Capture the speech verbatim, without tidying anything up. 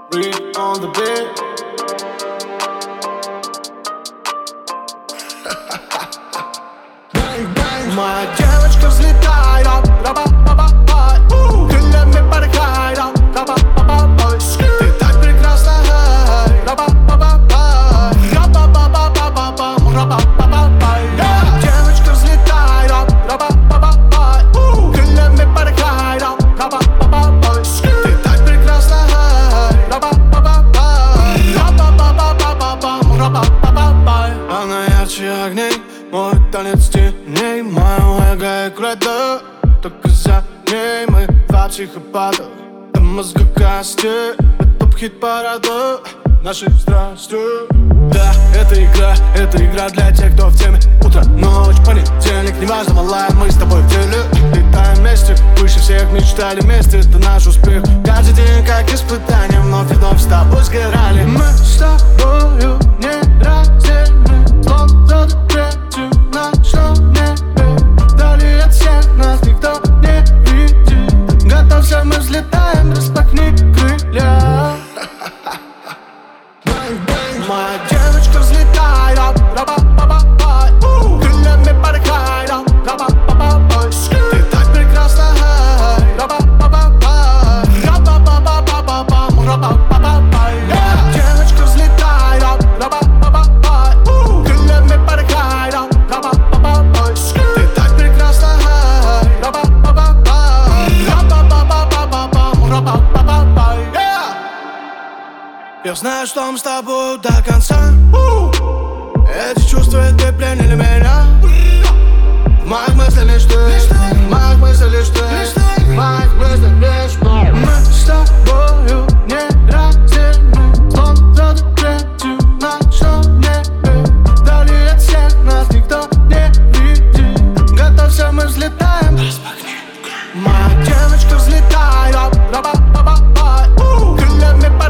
Read on the beat. Bang, bang. Моя девочка взлетай, раба-ба-ба-бай. Крыльями порхай, раба-ба-ба-бай. Ты так прекрасна, раба-ба-ба-бай. Раба-ба-ба-ба-бам, раба-ба-ба-бай. Девочка взлетай, раба-ба-ба-бай. Крыльями порхай, раба-ба-ба-бай. Ты так прекрасна, раба-ба-ба-бай. Раба-ба-ба-ба-бам, раба-ба-ба-бай. Она ярче огней, мой танец теней, мое эго и кредо. Только за ней мы два психопата до мозга кости. Это хит-парада нашей страсти. Да, это игра, это игра для тех, кто в теме. Утро, ночь, понедельник, неважно, малая, мы с тобой в деле. Летаем вместе, выше всех мечтали вместе. Это наш успех, каждый день как испытание. Вновь и вновь с тобой сгорали. Мы с тобою нераздельны, словно третью ночь на небе. Вдали от всех нас никто не видит. Готовься, мы взлетаем, распахни крылья. Моя девочка взлетай, раба-ба-ба-бай. Крыльями порхай, раба-ба-ба-бай. Ты так прекрасна, раба-ба-ба-бай. Раба-ба-ба-ба-бам, раба-ба-ба-бай. Девочка взлетай, раба-ба-ба-бай. Крыльями порхай, раба-ба-ба-бай. Ты так прекрасна, раба-ба-ба-бай. Раба-ба-ба-ба-бам, раба-ба-ба-бай. Я знаю, что мы с тобой до конца. Эти чувства, ты пленили меня. В моих мыслях лишь ты, в моих мыслях лишь ты, в моих мыслях лишь ты. Мы с тобою нераздельны, словно третью ночь на небе. Вдали от всех нас никто не видит. Готовься, мы взлетаем. Моя девочка взлетай, раба-ба-ба-бай. Крыльями